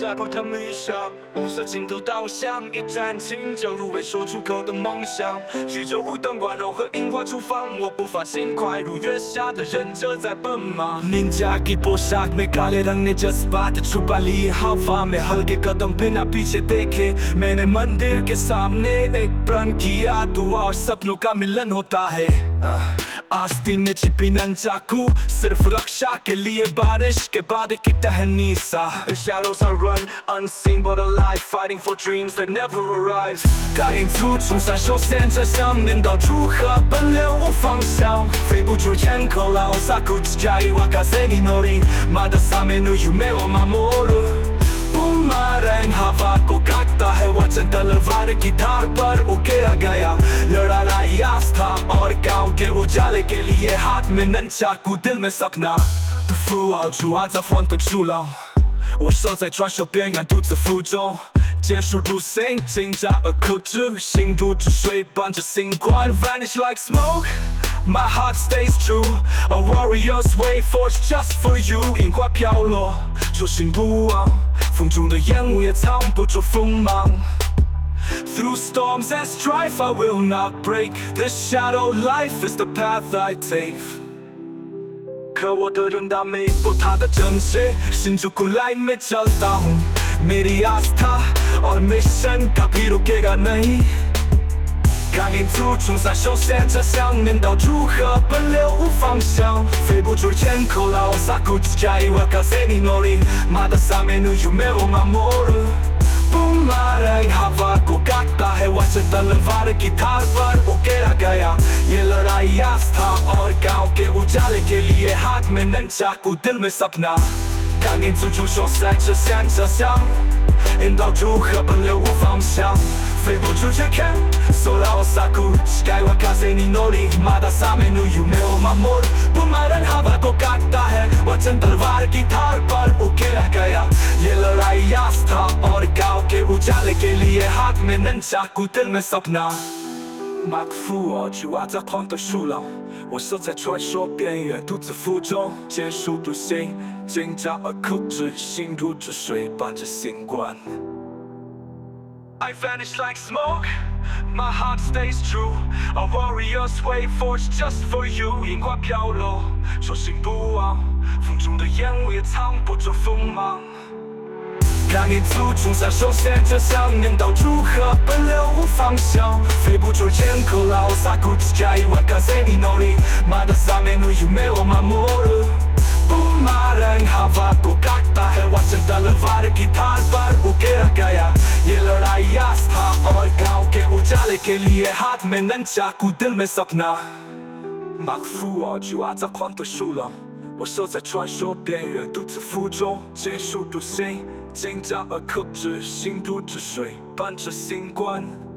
扎过他们一生，无色镜头导向，一盏清酒入未说出口的梦想。许久无灯光柔和樱花厨房，我不发心快如月下的忍者在奔忙。Ninja की पोशाक में काले रंग ने जज्बात छुपा लिए हवा में हल्के कदम बिना पीछे देखे मैंने मंदिर के सामने एक प्रण किया दुआ और सपनों का मिलन होता है। आस्तीन में छिपी नंचाकू सिर्फ रक्षा के लिए बारिश के बाद की टहनी सा। The shadows I run unseen but alive fighting for dreams that never arrive。感应粗从闪手线着想念到如何奔流无方向，飞不出天空了撒酷之家一瓦卡塞尼诺里马的萨梅努有没有马莫鲁。बुमरैंग हवा को काटता है वचन तलवार की धार पर उकेरा गया लड़ा रही आस्था और गांव के उजाले के लिए हाथ में नंचाकू दिल में सपना符号主啊在晃动树老我守在转手边缘独自负重结束入心挣扎而克制心如止水伴着星光 vanish like smoke My heart stays true, a warrior's way forged just for you。樱花飘落，初心不忘，风中的烟雾也藏不住锋芒。Through storms and strife, I will not break. This shadow life is the path I take。可我的人大没不他的真实，心जो खुलाई में चलता हूँ मेरी आस्था और मिशन कभी रुकेगा नहीं。感应粗从闪手线着想念到如何奔流无方向，飞不出天空了撒酷之家一瓦卡塞尼诺里马的萨梅努有没有马莫鲁。बुमरैंग हवा को काटता है वचन तलवार की धार पर उकेरा गया ये लड़ाई आस्था और गांव के उजाले के लिए हाथ में नंचाकू दिल में सपना 感应粗出手闪着想着想引导如何奔流无方向飞不出天空索拉奥萨库盖瓦卡塞尼诺里马达萨梅努有没有马莫鲁 बुमरैंग हवा को काटता है वचन तलवार की धार पर उकेरा गया ये लड़ाई आस्था और गांव के उजाले के लिए हाथ में नंचाकू दिल में सपना 马克付我去挖在荒的树老我守在传说边缘独自负重结束独行挣扎而克制心如止水伴着星光 I vanish like smoke My heart stays true A warrior's way forged just for you 樱花飘落初心不忘风中的烟雾也藏不住锋芒感应粗从闪手线着想念到如何奔流无方向飞不出天空了撒酷之家一瓦卡塞尼诺里马的萨梅努有没有马莫鲁 boomerang हवा को काटता है वचन तलवार की धार पर उकेरा गया ये लड़ाई आस्था और गांव के उजाले के लिए हाथ में नंचाकू दिल में सपना 马克付我去挖在荒的树老我守在传说边缘独自负重结束独行挣扎而克制心如止水伴着星光